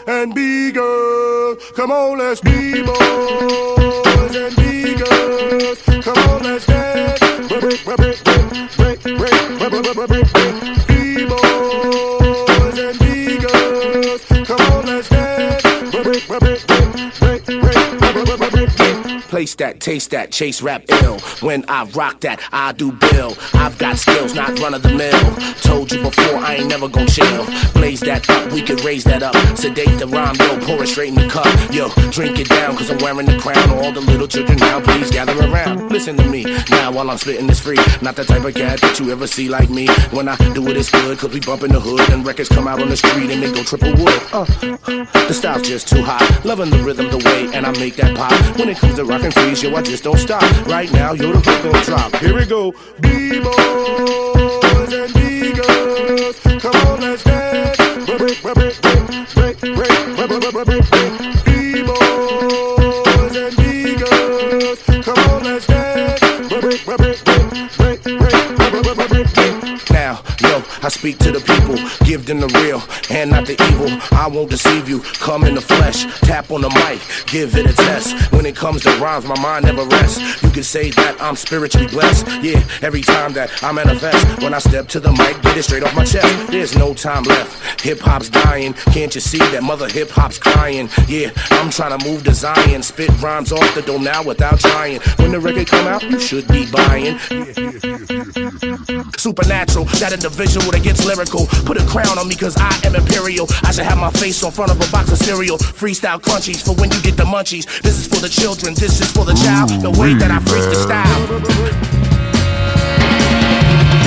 and be girls. Come on, let's be boys and be girls. Come on, let's dance. Be boys and be girls. Come on, let's dance. Place that, taste that, chase rap ill. When I rock that, I do bill. I've got skills, not run of the mill. Told you before, I ain't never gon' chill. Blaze that up, we can raise that up. Sedate the rhyme, yo, pour it straight in the cup. Yo, drink it down, cause I'm wearing the crown. All the little children now, please gather around. Listen to me, now while I'm spitting this free. Not the type of cat that you ever see like me. When I do it, it's good, cause we bump in the hood. And records come out on the street and they go triple wood. The style's just too hot. Loving the rhythm, the way, and I make that pop. When it comes to rock and freeze, yo, I just don't stop. Right now, yo, the hook gon' drop. Here we go. Be boys and be girls. Come on, let's dance. Be boys and be girls. Come on, let's dance. Now, yo, I speak to the people, give them the real and not the evil. I won't deceive you, come in the flesh, tap on the mic, give it a test. When it comes to rhymes, my mind never rests. You can say that I'm spiritually blessed. Yeah, every time that I manifest, when I step to the mic, get it straight off my chest. There's no time left, hip-hop's dying. Can't you see that mother hip-hop's crying? Yeah, I'm trying to move to Zion, spit rhymes off the dome now without trying. When the record come out, you should be buying. Supernatural, that individual that gets lyrical. Put a crown on me cause I am imperial. I should have my face on front of a box of cereal. Freestyle crunchies for when you get the munchies. This is for the children, this is for the child. The way that I freeze the style.